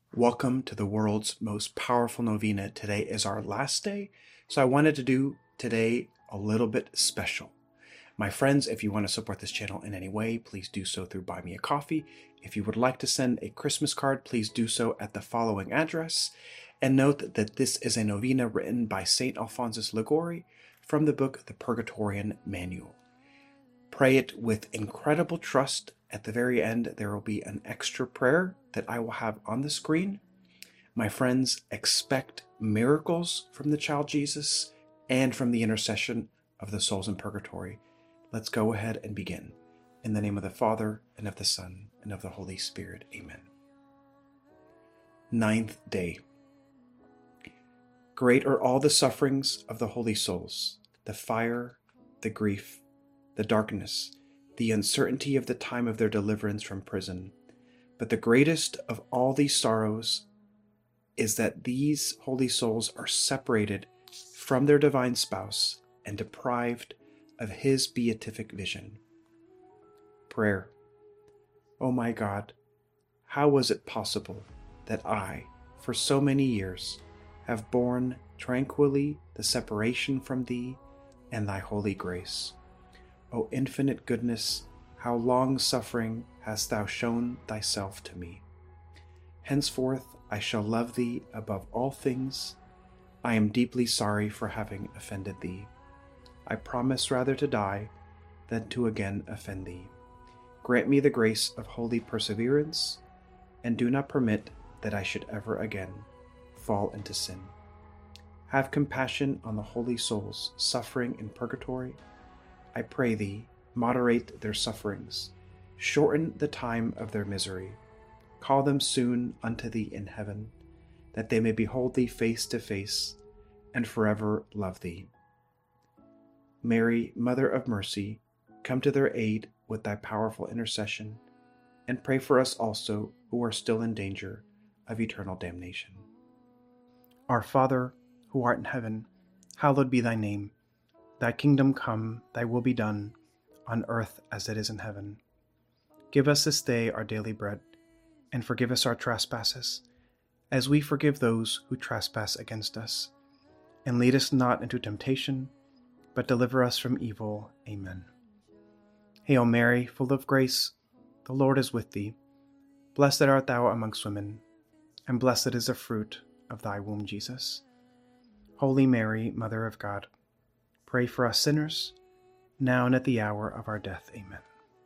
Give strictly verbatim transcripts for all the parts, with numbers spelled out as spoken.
Welcome to the world's most powerful novena. Today is our last day, so I wanted to do today a little bit special. My friends, if you want to support this channel in any way, please do so through Buy Me a Coffee. If you would like to send a Christmas card, please do so at the following address. And note that this is a novena written by Saint Alphonsus Liguori from the book The Purgatorian Manual. Pray it with incredible trust. At the very end, there will be an extra prayer that I will have on the screen. My friends, expect miracles from the child Jesus and from the intercession of the souls in purgatory. Let's go ahead and begin. In the name of the Father, and of the Son, and of the Holy Spirit. Amen. Ninth day. Great are all the sufferings of the holy souls, the fire, the grief, the darkness, the uncertainty of the time of their deliverance from prison. But the greatest of all these sorrows is that these holy souls are separated from their divine spouse and deprived of his beatific vision. Prayer. O my God, how was it possible that I, for so many years, have borne tranquilly the separation from Thee and Thy holy grace? O infinite goodness, how long-suffering hast Thou shown Thyself to me. Henceforth I shall love Thee above all things. I am deeply sorry for having offended Thee. I promise rather to die than to again offend Thee. Grant me the grace of holy perseverance, and do not permit that I should ever again fall into sin. Have compassion on the holy souls suffering in purgatory. I pray Thee, moderate their sufferings, shorten the time of their misery, call them soon unto Thee in heaven, that they may behold Thee face to face, and forever love Thee. Mary, Mother of Mercy, come to their aid with Thy powerful intercession, and pray for us also who are still in danger of eternal damnation. Our Father, who art in heaven, hallowed be Thy name. Thy kingdom come, Thy will be done, on earth as it is in heaven. Give us this day our daily bread, and forgive us our trespasses, as we forgive those who trespass against us. And lead us not into temptation, but deliver us from evil. Amen. Hail Mary, full of grace, the Lord is with Thee. Blessed art Thou amongst women, and blessed is the fruit of Thy womb, Jesus. Holy Mary, Mother of God, pray for us sinners, now and at the hour of our death. Amen.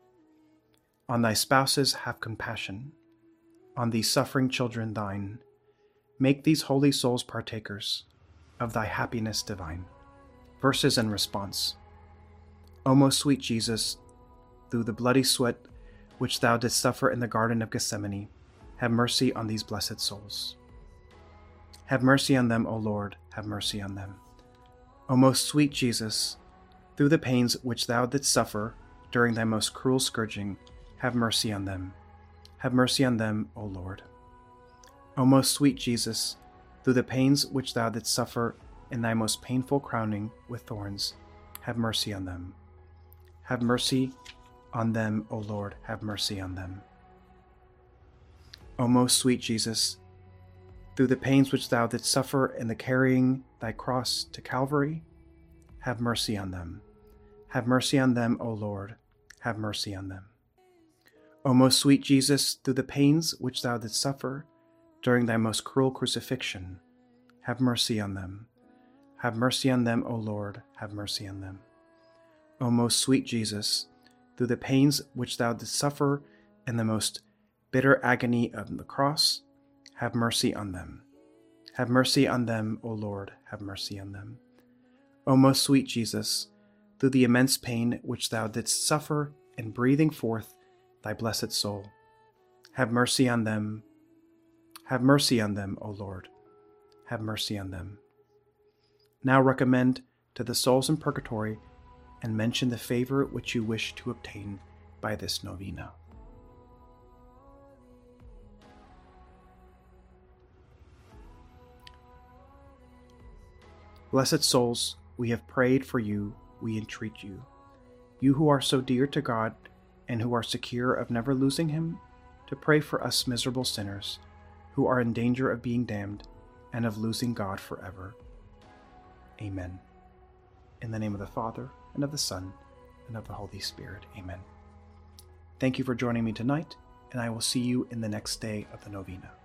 On Thy spouses have compassion, on these suffering children Thine. Make these holy souls partakers of Thy happiness divine. Verses in response. O most sweet Jesus, through the bloody sweat which Thou didst suffer in the Garden of Gethsemane, have mercy on these blessed souls. Have mercy on them, O Lord, have mercy on them. O most sweet Jesus, through the pains which Thou didst suffer during Thy most cruel scourging, have mercy on them. Have mercy on them, O Lord. O most sweet Jesus, through the pains which Thou didst suffer in Thy most painful crowning with thorns, have mercy on them. Have mercy on them, O Lord, have mercy on them. O most sweet Jesus, through the pains which Thou didst suffer in the carrying Thy cross to Calvary, have mercy on them. Have mercy on them, O Lord, have mercy on them. O most sweet Jesus, through the pains which Thou didst suffer during Thy most cruel crucifixion, have mercy on them. Have mercy on them, O Lord, have mercy on them. O most sweet Jesus, through the pains which Thou didst suffer in the most bitter agony of the cross, have mercy on them. Have mercy on them, O Lord, have mercy on them. O most sweet Jesus, through the immense pain which Thou didst suffer in breathing forth Thy blessed soul, have mercy on them. Have mercy on them, O Lord, have mercy on them. Now recommend to the souls in purgatory and mention the favor which you wish to obtain by this novena. Blessed souls, we have prayed for you, we entreat you. You who are so dear to God and who are secure of never losing Him, to pray for us miserable sinners, who are in danger of being damned and of losing God forever. Amen. In the name of the Father, and of the Son, and of the Holy Spirit. Amen. Thank you for joining me tonight, and I will see you in the next day of the novena.